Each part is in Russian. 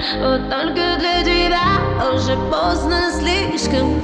Вот только для тебя уже поздно слишком.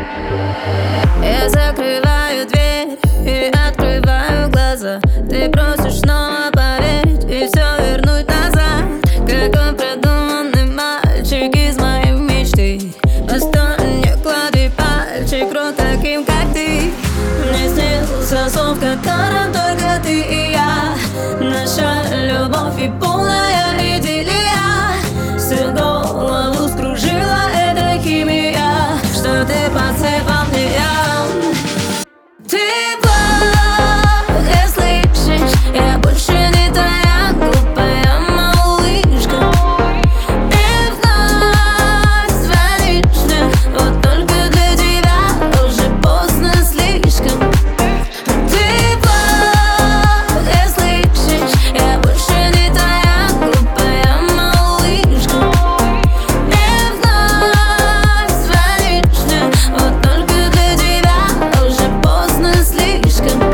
Я закрываю дверь и открываю глаза. Ты просишь снова поверить и все вернуть назад. Какой продуманный мальчик из моей мечты. Постой, клади пальчик в рот таким, как ты. Мне снился сон, в котором только ты и я. Наша любовь и полная идиллия. Всю голову скружила эта химия, что ты подсыпал мне я. Ты плохо слышишь, я больше не твоя глупая малышка. И вновь звонишь мне, вот только для тебя уже поздно слишком. Ты плохо слышишь, я больше не твоя глупая малышка. И вновь звонишь мне, вот только для тебя уже поздно слишком.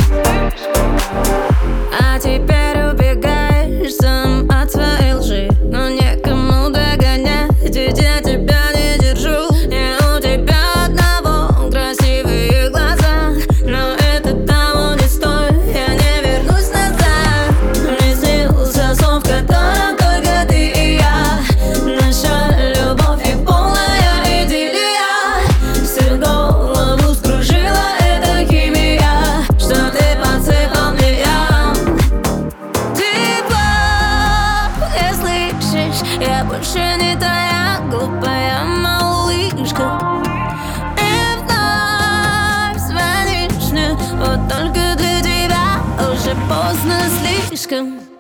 А теперь убегаешь сам от своей лжи, но некому догонять, ведь я тебя не держу. Не у тебя одного красивые глаза, но это того не стоит, я не вернусь назад. Мне снился сон, в котором только ты и я. Наша любовь и полная идиллия. Всю голову скружила эта химия, что ты подсыпал мне я. Ты плохо слышишь, я больше не твоя глупая малышка. И вновь звонишь мне, вот только для тебя уже поздно слишком.